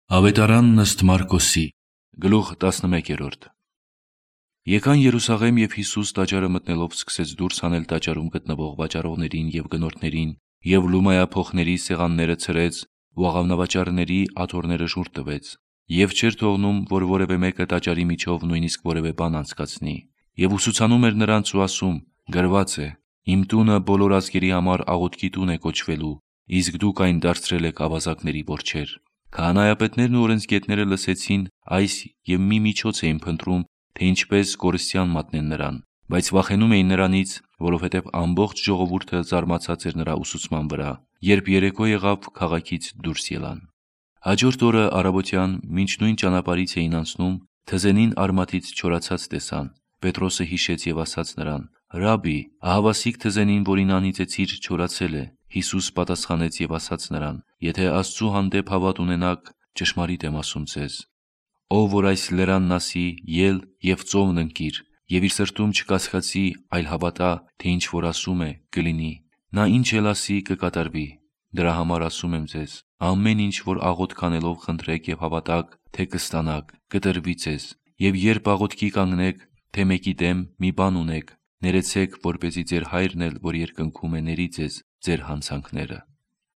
Ավետարան ըստ Մարկոսի, գլուխ 11։ Եկան Երուսաղեմ, և Հիսուս տաճարը մտնելով սկսեց դուրս հանել տաճարում գտնվող վաճառողներին և գնորդներին, և լումայափոխների սեղանները ցրեց ու աղավնավաճառների աթոռները շուռ տվեց, և չէր թողնում, որ որևէ մեկը տաճարի միջով նույնիսկ որևէ բան անցկացնի, և ուսուցանում էր նրանց ու ասում. «Գրված է. իմ տունը բոլոր ազգերի համար աղոթքի տուն է կոչվելու, իսկ դուք այն դարձրել եք ավազակների որջեր»։ Քահանայապետներն ու օրենսգետները լսեցին այս և մի միջոց էին փնտրում, թե ինչպես կորստյան մատնեն նրան, բայց վախենում էին նրանից, որովհետև ամբողջ ժողովուրդը զարմացած էր նրա ուսուցման վրա։ Երբ երեկո եղավ, քաղաքից դուրս ելան։ Հաջորդ օրը առավոտյան, մինչ նույն ճանապարհից էին անցնում, թզենին արմատից չորացած տեսան։ Պետրոսը հիշեց և ասաց նրան. «Ռաբբի, ահավասիկ թզենին, որին անիծեցիր, չորացել է»։ Հիսուս պատասխանեց և ասաց նրան. «Եթե Աստծու հանդեպ հավատ ունենաք, ճշմարիտ եմ ասում ձեզ, ով որ այս լերանն ասի. «Ել և ծովն ընկիր», և իր սրտում չկասկածի, այլ հավատա, թե ինչ որ ասում է, կլինի, նա ինչ էլ ասի, կկատարվի։ Դրա համար ասում եմ ձեզ. ամեն ինչ որ աղոթք անելով խնդրեք և հավատաք, թե կստանաք, կտրվի ձեզ։ Եվ երբ աղոթքի կանգնեք, թե մեկի դեմ մի բան ունեք, ներեցեք, որպեսզի ձեր Հայրն էլ, որ երկնքում է, ների ձեզ ձեր հանցանքները»։